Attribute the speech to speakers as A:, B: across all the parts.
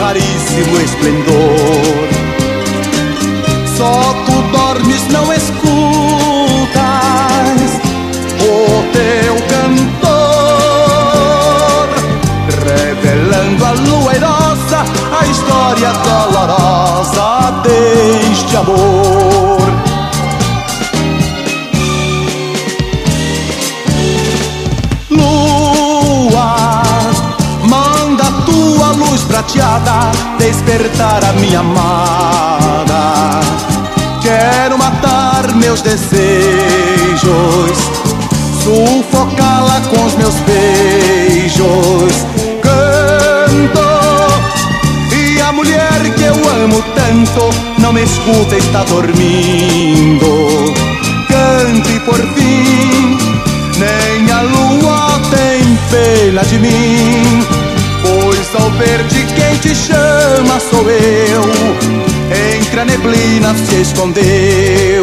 A: raríssimo esplendor. Só tu dormes, não escutas o teu cantor, revelando a lua airosa a história dolorosa deste amor. Lua, manda a tua luz prateada despertar a minha amada. Quero matar meus desejos, sufocá-la com os meus beijos. Canto, e a mulher que eu amo tanto não me escuta, está dormindo. Canto e por fim nem a lua tem pena de mim, pois ao ver de quem te chama sou eu, entre a neblina se escondeu.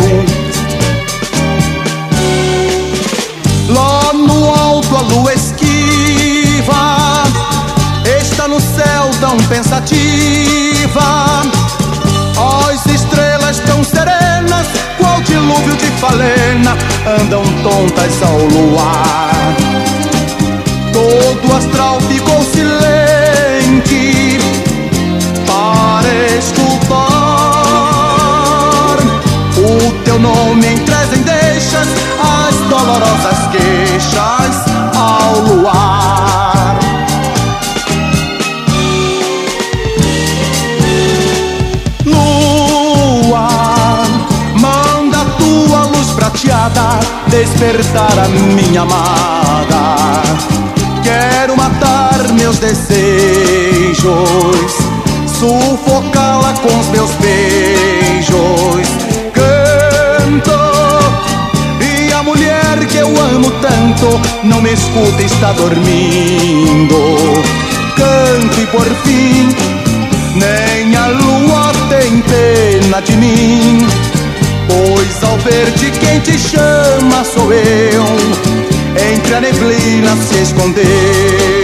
A: Lá no alto a lua esquiva, está no céu tão pensativa. As estrelas tão serenas, qual dilúvio de falena, andam tontas ao luar. Todo o astral ficou silente para escutar o teu nome entre as endechas, as dolorosas queixas ao luar. Lua, manda a tua luz prateada despertar a minha amada. Quero matar meus desejos, sufocá-la com os meus beijos. Canto, e a mulher que eu amo tanto não me escuta, está dormindo. Canto e por fim nem a lua tem pena de mim, pois ao ver de quem te chama sou eu, entre a neblina se escondeu.